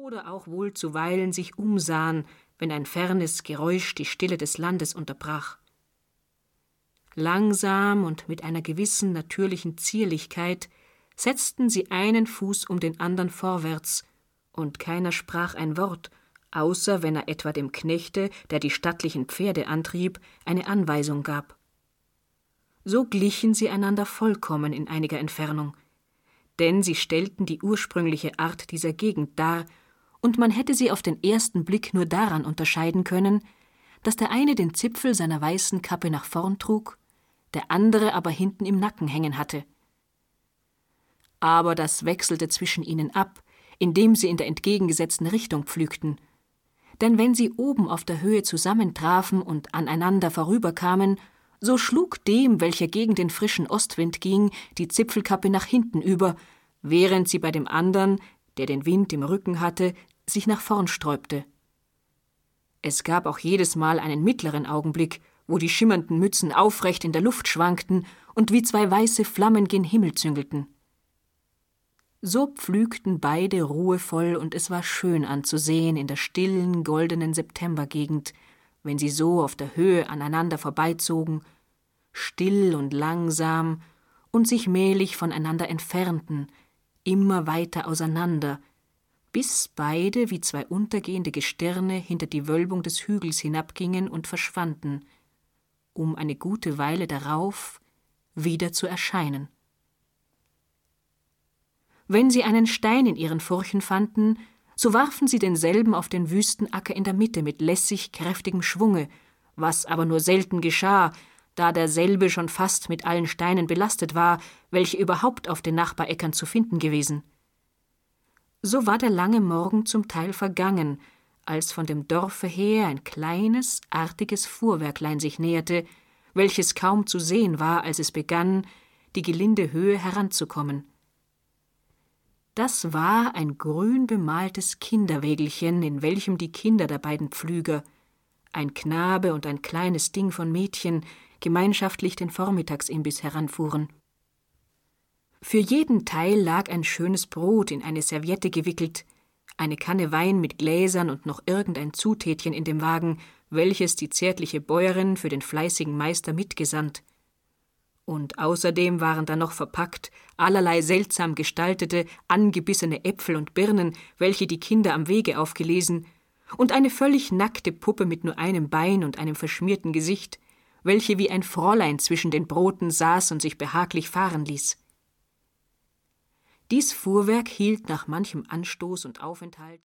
oder auch wohl zuweilen sich umsahen, wenn ein fernes Geräusch die Stille des Landes unterbrach. Langsam und mit einer gewissen natürlichen Zierlichkeit setzten sie einen Fuß um den andern vorwärts, und keiner sprach ein Wort, außer wenn er etwa dem Knechte, der die stattlichen Pferde antrieb, eine Anweisung gab. So glichen sie einander vollkommen in einiger Entfernung, denn sie stellten die ursprüngliche Art dieser Gegend dar, und man hätte sie auf den ersten Blick nur daran unterscheiden können, dass der eine den Zipfel seiner weißen Kappe nach vorn trug, der andere aber hinten im Nacken hängen hatte. Aber das wechselte zwischen ihnen ab, indem sie in der entgegengesetzten Richtung pflügten. Denn wenn sie oben auf der Höhe zusammentrafen und aneinander vorüberkamen, so schlug dem, welcher gegen den frischen Ostwind ging, die Zipfelkappe nach hinten über, während sie bei dem andern, der den Wind im Rücken hatte, sich nach vorn sträubte. Es gab auch jedes Mal einen mittleren Augenblick, wo die schimmernden Mützen aufrecht in der Luft schwankten und wie zwei weiße Flammen gen Himmel züngelten. So pflügten beide ruhevoll, und es war schön anzusehen in der stillen, goldenen Septembergegend, wenn sie so auf der Höhe aneinander vorbeizogen, still und langsam, und sich mählich voneinander entfernten, immer weiter auseinander, bis beide wie zwei untergehende Gestirne hinter die Wölbung des Hügels hinabgingen und verschwanden, um eine gute Weile darauf wieder zu erscheinen. Wenn sie einen Stein in ihren Furchen fanden, so warfen sie denselben auf den wüsten Acker in der Mitte mit lässig kräftigem Schwunge, was aber nur selten geschah, da derselbe schon fast mit allen Steinen belastet war, welche überhaupt auf den Nachbaräckern zu finden gewesen. So war der lange Morgen zum Teil vergangen, als von dem Dorfe her ein kleines, artiges Fuhrwerklein sich näherte, welches kaum zu sehen war, als es begann, die gelinde Höhe heranzukommen. Das war ein grün bemaltes Kinderwägelchen, in welchem die Kinder der beiden Pflüger, ein Knabe und ein kleines Ding von Mädchen, gemeinschaftlich den Vormittagsimbiss heranfuhren. Für jeden Teil lag ein schönes Brot in eine Serviette gewickelt, eine Kanne Wein mit Gläsern und noch irgendein Zutätchen in dem Wagen, welches die zärtliche Bäuerin für den fleißigen Meister mitgesandt. Und außerdem waren da noch verpackt allerlei seltsam gestaltete, angebissene Äpfel und Birnen, welche die Kinder am Wege aufgelesen, und eine völlig nackte Puppe mit nur einem Bein und einem verschmierten Gesicht, welche wie ein Fräulein zwischen den Broten saß und sich behaglich fahren ließ. Dies Fuhrwerk hielt nach manchem Anstoß und Aufenthalt